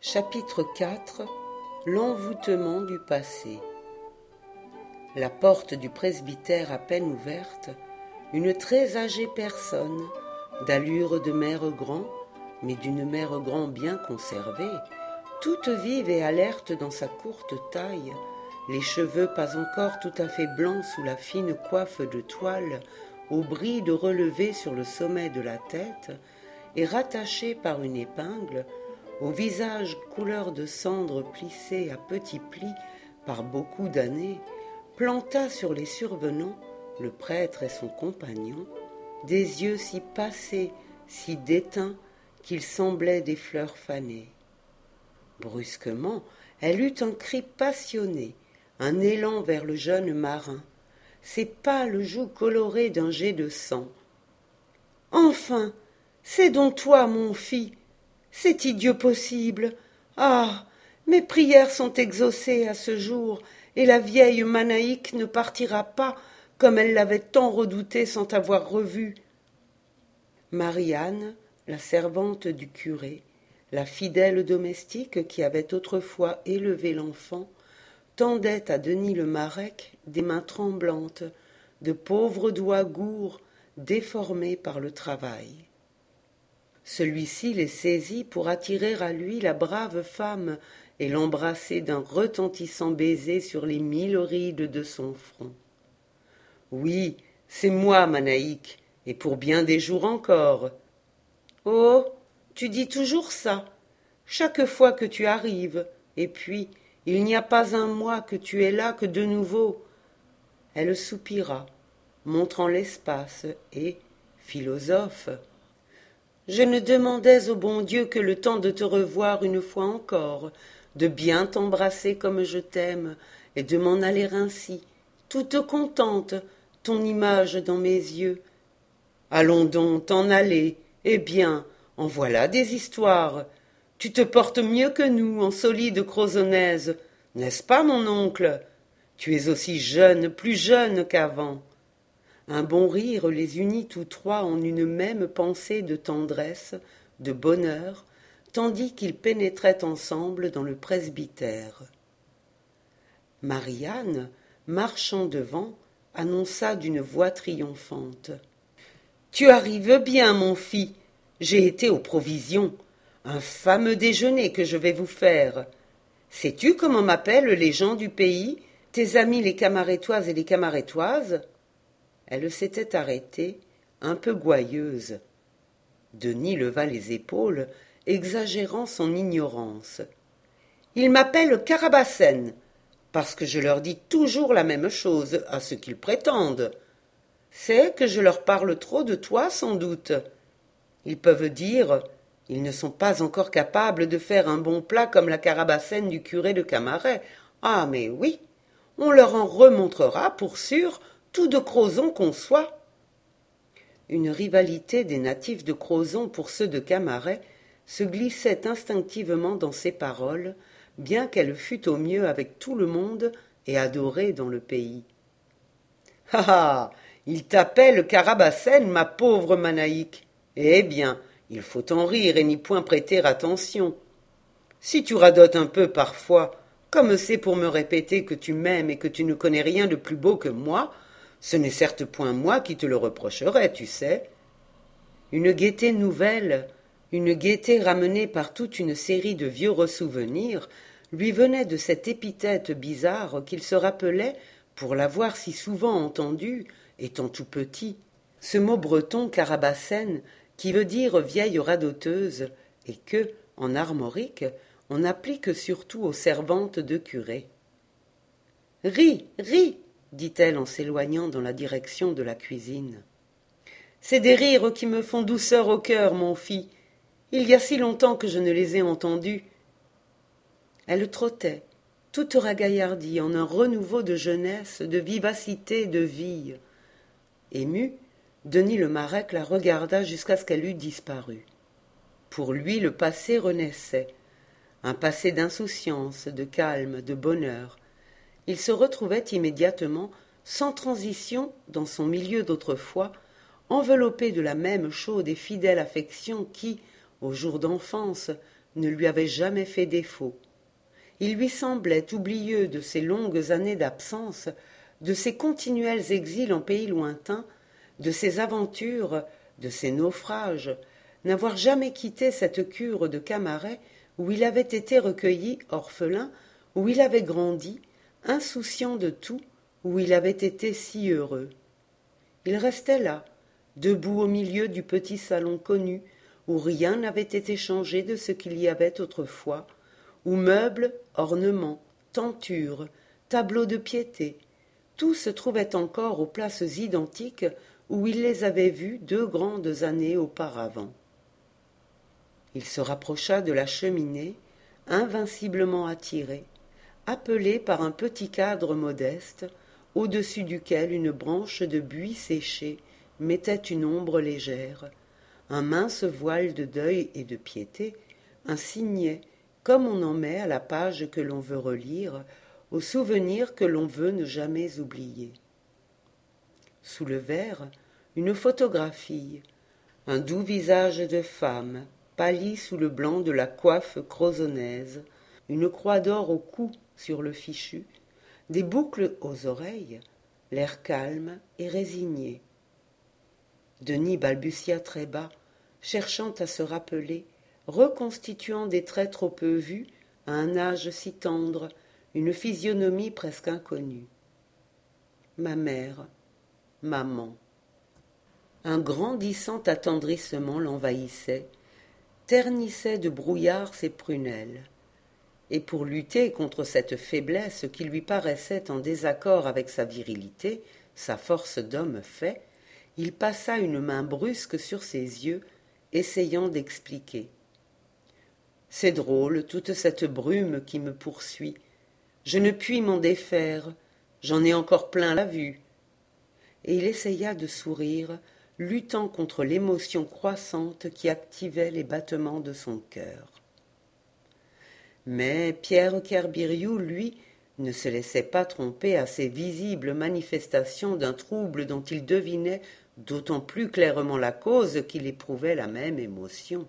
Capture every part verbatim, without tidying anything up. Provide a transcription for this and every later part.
Chapitre quatre. L'envoûtement du passé. La porte du presbytère à peine ouverte, une très âgée personne, d'allure de mère grand, mais d'une mère grand bien conservée, toute vive et alerte dans sa courte taille, les cheveux pas encore tout à fait blancs sous la fine coiffe de toile, aux brides relevées sur le sommet de la tête, et rattachée par une épingle, au visage couleur de cendre plissé à petits plis par beaucoup d'années, planta sur les survenants, le prêtre et son compagnon, des yeux si passés, si déteints, qu'ils semblaient des fleurs fanées. Brusquement, elle eut un cri passionné, un élan vers le jeune marin, ses pâles joues colorées d'un jet de sang. « Enfin, c'est donc toi, mon fils! C'est-il Dieu possible? Ah, mes prières sont exaucées à ce jour, et la vieille Manaïque ne partira pas, comme elle l'avait tant redouté sans t'avoir revu. » Marie-Anne, la servante du curé, la fidèle domestique qui avait autrefois élevé l'enfant, tendait à Denis le Marec des mains tremblantes, de pauvres doigts gourds, déformés par le travail. Celui-ci les saisit pour attirer à lui la brave femme et l'embrasser d'un retentissant baiser sur les mille rides de son front. « Oui, c'est moi, Manaïque, et pour bien des jours encore. »« Oh, tu dis toujours ça, chaque fois que tu arrives, et puis il n'y a pas un mois que tu es là que de nouveau. » Elle soupira, montrant l'espace, et, philosophe, « Je ne demandais au bon Dieu que le temps de te revoir une fois encore, de bien t'embrasser comme je t'aime, et de m'en aller ainsi, toute contente, ton image dans mes yeux. Allons donc t'en aller, eh bien, en voilà des histoires. Tu te portes mieux que nous en solide crozonnaise, n'est-ce pas, mon oncle? Tu es aussi jeune, plus jeune qu'avant. » Un bon rire les unit tous trois en une même pensée de tendresse, de bonheur, tandis qu'ils pénétraient ensemble dans le presbytère. Marie-Anne, marchant devant, annonça d'une voix triomphante. « Tu arrives bien, mon fils. J'ai été aux provisions. Un fameux déjeuner que je vais vous faire. Sais-tu comment m'appellent les gens du pays, tes amis les Camarettoises et les Camarettoises ?» Elle s'était arrêtée, un peu gouailleuse. Denis leva les épaules, exagérant son ignorance. « Ils m'appellent Carabassen, parce que je leur dis toujours la même chose, à ce qu'ils prétendent. C'est que je leur parle trop de toi, sans doute. Ils peuvent dire, ils ne sont pas encore capables de faire un bon plat comme la Carabassen du curé de Camaret. Ah, mais oui, on leur en remontrera, pour sûr, tout de Crozon qu'on soit. » Une rivalité des natifs de Crozon pour ceux de Camaret se glissait instinctivement dans ses paroles, bien qu'elle fût au mieux avec tout le monde et adorée dans le pays. « Ah ah, il t'appelle Carabassen, ma pauvre Manaïque. Eh bien, il faut en rire et n'y point prêter attention. Si tu radotes un peu parfois, comme c'est pour me répéter que tu m'aimes et que tu ne connais rien de plus beau que moi, ce n'est certes point moi qui te le reprocherai, tu sais. » Une gaieté nouvelle, une gaieté ramenée par toute une série de vieux ressouvenirs, lui venait de cette épithète bizarre qu'il se rappelait, pour l'avoir si souvent entendue, étant tout petit, ce mot breton Carabassen, qui veut dire vieille radoteuse, et que, en armorique, on applique surtout aux servantes de curé. « Ris, ris !» dit-elle en s'éloignant dans la direction de la cuisine. « C'est des rires qui me font douceur au cœur, mon fils. Il y a si longtemps que je ne les ai entendus. » Elle trottait, toute ragaillardie, en un renouveau de jeunesse, de vivacité, de vie. Ému, Denis le Marec la regarda jusqu'à ce qu'elle eût disparu. Pour lui, le passé renaissait, un passé d'insouciance, de calme, de bonheur. Il se retrouvait immédiatement, sans transition, dans son milieu d'autrefois, enveloppé de la même chaude et fidèle affection qui, aux jours d'enfance, ne lui avait jamais fait défaut. Il lui semblait oublieux de ses longues années d'absence, de ses continuels exils en pays lointains, de ses aventures, de ses naufrages, n'avoir jamais quitté cette cure de Camaret où il avait été recueilli orphelin, où il avait grandi, insouciant de tout, où il avait été si heureux. Il restait là, debout au milieu du petit salon connu, où rien n'avait été changé de ce qu'il y avait autrefois, où meubles, ornements, tentures, tableaux de piété, tout se trouvait encore aux places identiques où il les avait vus deux grandes années auparavant. Il se rapprocha de la cheminée, invinciblement attiré, appelé par un petit cadre modeste, au-dessus duquel une branche de buis séché mettait une ombre légère, un mince voile de deuil et de piété, un signet, comme on en met à la page que l'on veut relire, au souvenir que l'on veut ne jamais oublier. Sous le verre, une photographie, un doux visage de femme, pâli sous le blanc de la coiffe crozonnaise, une croix d'or au cou sur le fichu, des boucles aux oreilles, l'air calme et résigné. Denis balbutia très bas, cherchant à se rappeler, reconstituant des traits trop peu vus, à un âge si tendre, une physionomie presque inconnue. Ma mère, maman. Un grandissant attendrissement l'envahissait, ternissait de brouillard ses prunelles. Et pour lutter contre cette faiblesse qui lui paraissait en désaccord avec sa virilité, sa force d'homme fait, il passa une main brusque sur ses yeux, essayant d'expliquer. « C'est drôle, toute cette brume qui me poursuit. Je ne puis m'en défaire, j'en ai encore plein la vue. » Et il essaya de sourire, luttant contre l'émotion croissante qui activait les battements de son cœur. Mais Pierre Kerbiriou, lui, ne se laissait pas tromper à ces visibles manifestations d'un trouble dont il devinait d'autant plus clairement la cause qu'il éprouvait la même émotion.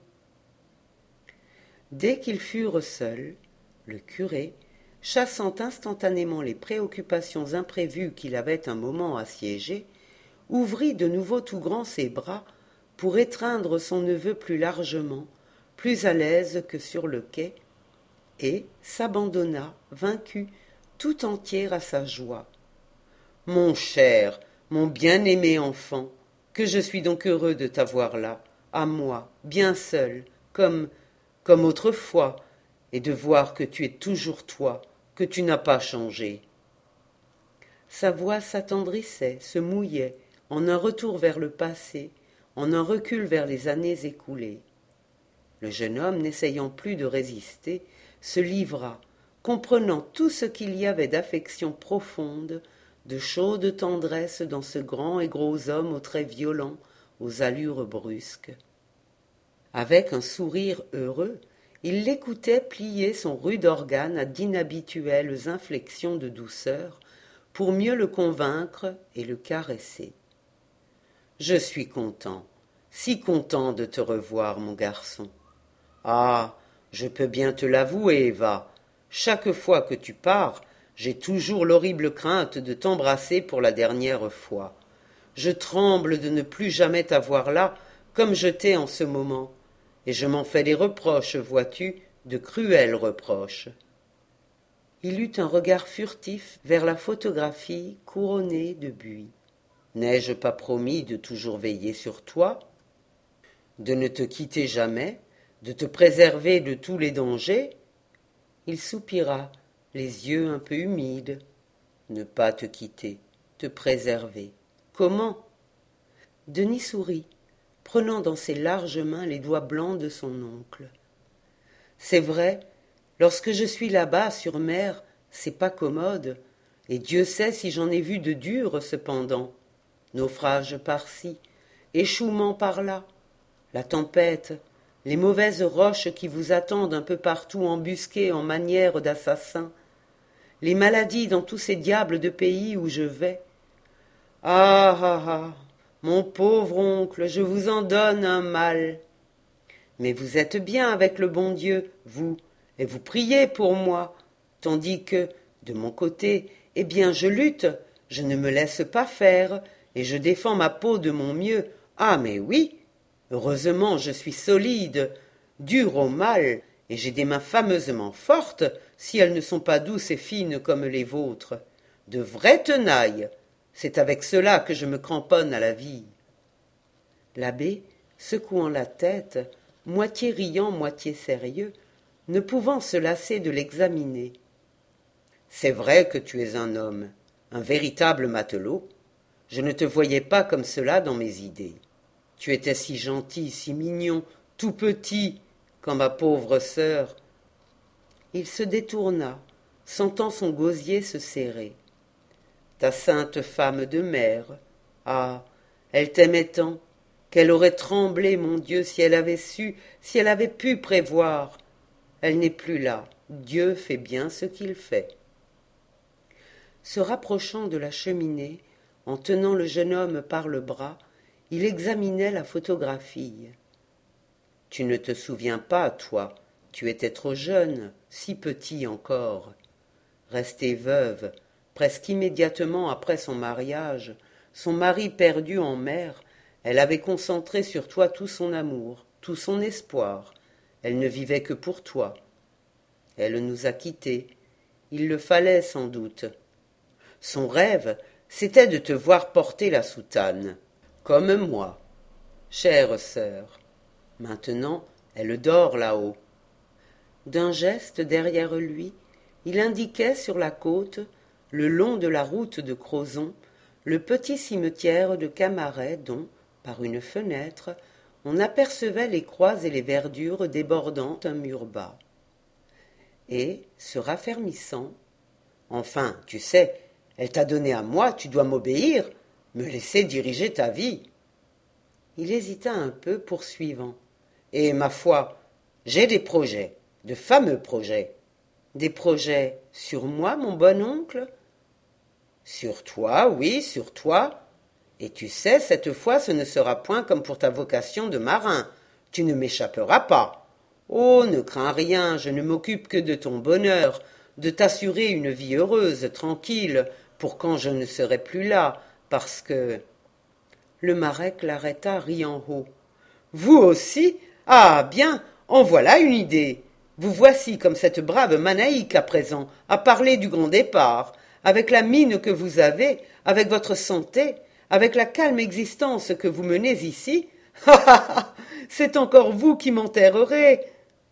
Dès qu'ils furent seuls, le curé, chassant instantanément les préoccupations imprévues qu'il avait un moment assiégées, ouvrit de nouveau tout grand ses bras pour étreindre son neveu plus largement, plus à l'aise que sur le quai, et s'abandonna, vaincu, tout entier à sa joie. « Mon cher, mon bien-aimé enfant, que je suis donc heureux de t'avoir là, à moi, bien seul, comme, comme autrefois, et de voir que tu es toujours toi, que tu n'as pas changé. » Sa voix s'attendrissait, se mouillait, en un retour vers le passé, en un recul vers les années écoulées. Le jeune homme, n'essayant plus de résister, se livra, comprenant tout ce qu'il y avait d'affection profonde, de chaude tendresse dans ce grand et gros homme aux traits violents, aux allures brusques. Avec un sourire heureux, il l'écoutait plier son rude organe à d'inhabituelles inflexions de douceur, pour mieux le convaincre et le caresser. « Je suis content, si content de te revoir, mon garçon. Ah, je peux bien te l'avouer, Eva, chaque fois que tu pars, j'ai toujours l'horrible crainte de t'embrasser pour la dernière fois. Je tremble de ne plus jamais t'avoir là, comme je t'ai en ce moment, et je m'en fais des reproches, vois-tu, de cruels reproches. » Il eut un regard furtif vers la photographie couronnée de buis. « N'ai-je pas promis de toujours veiller sur toi, de ne te quitter jamais, de te préserver de tous les dangers ?» Il soupira, les yeux un peu humides. « Ne pas te quitter, te préserver. Comment ?» Denis sourit, prenant dans ses larges mains les doigts blancs de son oncle. « C'est vrai, lorsque je suis là-bas sur mer, c'est pas commode, et Dieu sait si j'en ai vu de durs cependant. Naufrage par-ci, échouement par-là, la tempête, les mauvaises roches qui vous attendent un peu partout embusquées en manière d'assassins, les maladies dans tous ces diables de pays où je vais. Ah ah ah, mon pauvre oncle, je vous en donne un mal. Mais vous êtes bien avec le bon Dieu, vous, et vous priez pour moi, tandis que, de mon côté, eh bien je lutte, je ne me laisse pas faire, et je défends ma peau de mon mieux. Ah, mais oui, heureusement je suis solide, dur au mal, et j'ai des mains fameusement fortes, si elles ne sont pas douces et fines comme les vôtres. De vraies tenailles, c'est avec cela que je me cramponne à la vie. » L'abbé, secouant la tête, moitié riant, moitié sérieux, ne pouvant se lasser de l'examiner. « C'est vrai que tu es un homme, un véritable matelot. Je ne te voyais pas comme cela dans mes idées. Tu étais si gentil, si mignon, tout petit, quand ma pauvre sœur. » Il se détourna, sentant son gosier se serrer. « Ta sainte femme de mère, ah, elle t'aimait tant, qu'elle aurait tremblé, mon Dieu, si elle avait su, si elle avait pu prévoir. Elle n'est plus là, Dieu fait bien ce qu'il fait. » Se rapprochant de la cheminée, en tenant le jeune homme par le bras, il examinait la photographie. « Tu ne te souviens pas, toi, tu étais trop jeune, si petit encore. Restée veuve, presque immédiatement après son mariage, son mari perdu en mer, elle avait concentré sur toi tout son amour, tout son espoir. Elle ne vivait que pour toi. Elle nous a quittés. Il le fallait sans doute. Son rêve, c'était de te voir porter la soutane, comme moi. Chère sœur, maintenant, elle dort là-haut. » D'un geste derrière lui, il indiquait sur la côte, le long de la route de Crozon, le petit cimetière de Camaret dont, par une fenêtre, on apercevait les croix et les verdures débordant un mur bas. Et, se raffermissant, « Enfin, tu sais, elle t'a donné à moi, tu dois m'obéir, me laisser diriger ta vie. » Il hésita un peu, poursuivant. « Et ma foi, j'ai des projets, de fameux projets. »« Des projets sur moi, mon bon oncle ?»« Sur toi, oui, sur toi. Et tu sais, cette fois, ce ne sera point comme pour ta vocation de marin. Tu ne m'échapperas pas. Oh, ne crains rien, je ne m'occupe que de ton bonheur, de t'assurer une vie heureuse, tranquille, pour quand je ne serai plus là, parce que... » Le Marek l'arrêta, riant haut. « Vous aussi? Ah, bien, en voilà une idée. Vous voici comme cette brave Manaïque à présent, à parler du grand départ, avec la mine que vous avez, avec votre santé, avec la calme existence que vous menez ici. Ha ha ha! C'est encore vous qui m'enterrerez. »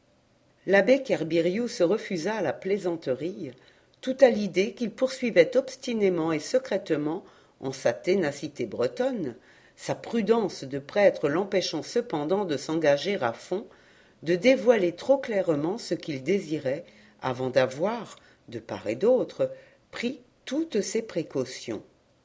L'abbé Kerbiriou se refusa à la plaisanterie, tout à l'idée qu'il poursuivait obstinément et secrètement, en sa ténacité bretonne, sa prudence de prêtre l'empêchant cependant de s'engager à fond, de dévoiler trop clairement ce qu'il désirait avant d'avoir, de part et d'autre, pris toutes ses précautions.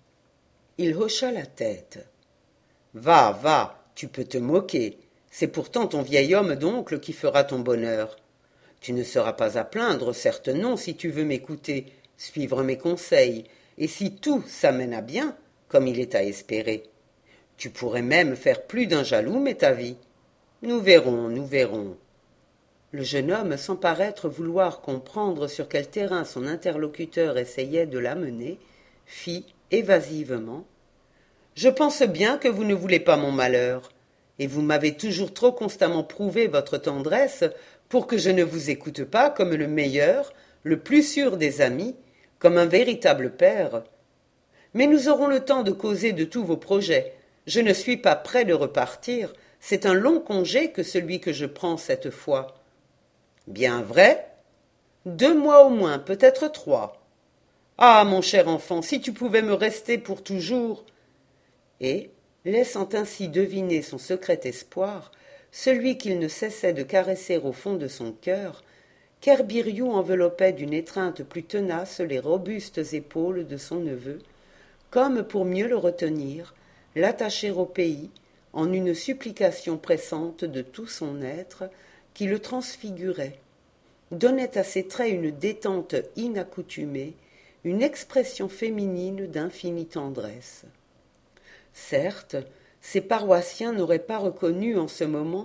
Il hocha la tête. « Va, va, tu peux te moquer. C'est pourtant ton vieil homme d'oncle qui fera ton bonheur. Tu ne seras pas à plaindre, certes non, si tu veux m'écouter, suivre mes conseils, et si tout s'amène à bien, comme il est à espérer. Tu pourrais même faire plus d'un jaloux, m'est ta vie. Nous verrons, nous verrons. » Le jeune homme, sans paraître vouloir comprendre sur quel terrain son interlocuteur essayait de l'amener, fit évasivement. « Je pense bien que vous ne voulez pas mon malheur, et vous m'avez toujours trop constamment prouvé votre tendresse pour que je ne vous écoute pas comme le meilleur, le plus sûr des amis, comme un véritable père. Mais nous aurons le temps de causer de tous vos projets. Je ne suis pas près de repartir, c'est un long congé que celui que je prends cette fois. » « Bien vrai? Deux mois au moins, peut-être trois. Ah, mon cher enfant, si tu pouvais me rester pour toujours. » Et, laissant ainsi deviner son secret espoir, celui qu'il ne cessait de caresser au fond de son cœur, Kerbiriou enveloppait d'une étreinte plus tenace les robustes épaules de son neveu, comme pour mieux le retenir, l'attacher au pays, en une supplication pressante de tout son être, qui le transfigurait, donnait à ses traits une détente inaccoutumée, une expression féminine d'infinie tendresse. Certes, ses paroissiens n'auraient pas reconnu en ce moment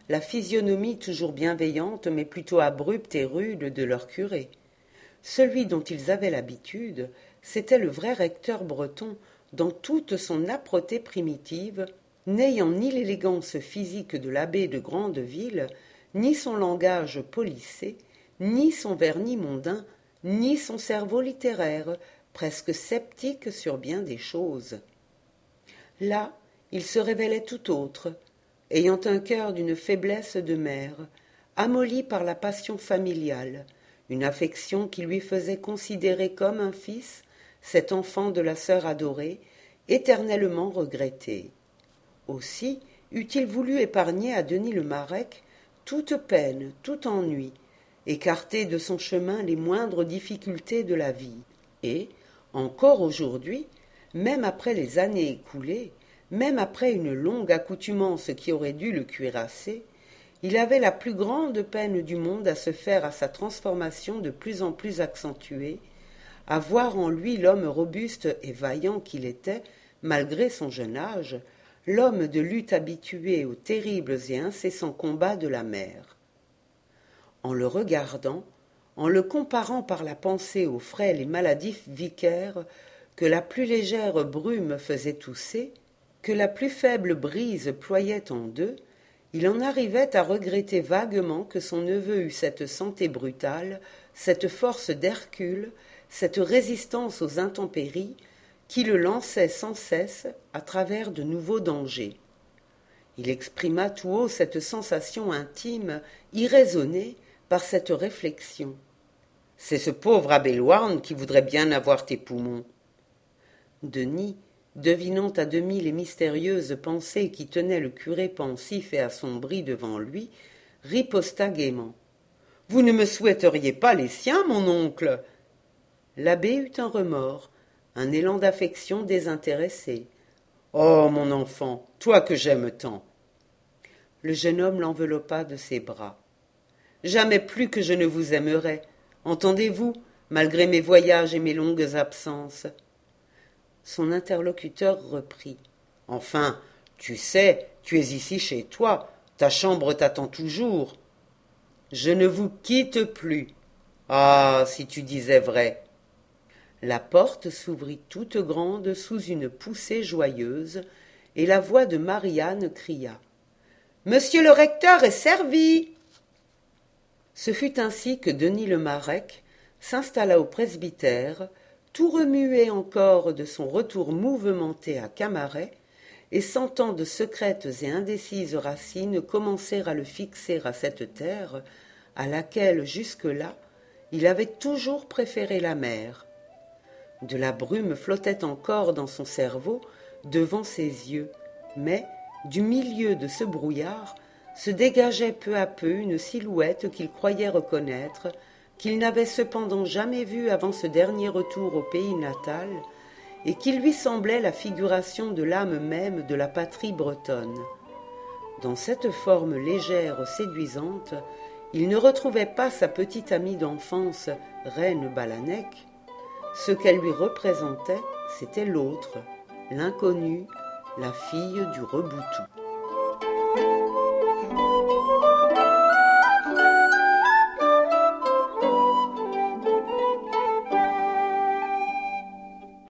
la physionomie toujours bienveillante mais plutôt abrupte et rude de leur curé. Celui dont ils avaient l'habitude, c'était le vrai recteur breton dans toute son âpreté primitive, n'ayant ni l'élégance physique de l'abbé de grande ville, ni son langage policé, ni son vernis mondain, ni son cerveau littéraire, presque sceptique sur bien des choses. Là, il se révélait tout autre, ayant un cœur d'une faiblesse de mère, amolli par la passion familiale, une affection qui lui faisait considérer comme un fils cet enfant de la sœur adorée, éternellement regretté. Aussi eût-il voulu épargner à Denis le Marec toute peine, tout ennui, écarter de son chemin les moindres difficultés de la vie, et, encore aujourd'hui, même après les années écoulées, même après une longue accoutumance qui aurait dû le cuirasser, il avait la plus grande peine du monde à se faire à sa transformation de plus en plus accentuée, à voir en lui l'homme robuste et vaillant qu'il était, malgré son jeune âge, l'homme de lutte habitué aux terribles et incessants combats de la mer. En le regardant, en le comparant par la pensée au frêle et maladif vicaire que la plus légère brume faisait tousser, que la plus faible brise ployait en deux, il en arrivait à regretter vaguement que son neveu eût cette santé brutale, cette force d'Hercule, cette résistance aux intempéries, qui le lançait sans cesse à travers de nouveaux dangers. Il exprima tout haut cette sensation intime, irraisonnée, par cette réflexion. « C'est ce pauvre abbé Louarn qui voudrait bien avoir tes poumons. » Denis, devinant à demi les mystérieuses pensées qui tenaient le curé pensif et assombri devant lui, riposta gaiement. « Vous ne me souhaiteriez pas les siens, mon oncle ?» L'abbé eut un remords, un élan d'affection désintéressée. « Oh, mon enfant, toi que j'aime tant !» Le jeune homme l'enveloppa de ses bras. « Jamais plus que je ne vous aimerai, entendez-vous, malgré mes voyages et mes longues absences. » Son interlocuteur reprit. « Enfin, tu sais, tu es ici chez toi, ta chambre t'attend toujours. »« Je ne vous quitte plus. Ah, si tu disais vrai !» La porte s'ouvrit toute grande sous une poussée joyeuse, et la voix de Marianne cria. « Monsieur le recteur est servi !» Ce fut ainsi que Denis le Marec s'installa au presbytère, tout remué encore de son retour mouvementé à Camaret, et sentant de secrètes et indécises racines commencer à le fixer à cette terre, à laquelle, jusque-là, il avait toujours préféré la mer. De la brume flottait encore dans son cerveau, devant ses yeux, mais, du milieu de ce brouillard, se dégageait peu à peu une silhouette qu'il croyait reconnaître, qu'il n'avait cependant jamais vue avant ce dernier retour au pays natal, et qui lui semblait la figuration de l'âme même de la patrie bretonne. Dans cette forme légère, séduisante, il ne retrouvait pas sa petite amie d'enfance, reine Balanec. Ce qu'elle lui représentait, c'était l'autre, l'inconnue, la fille du Reboutou.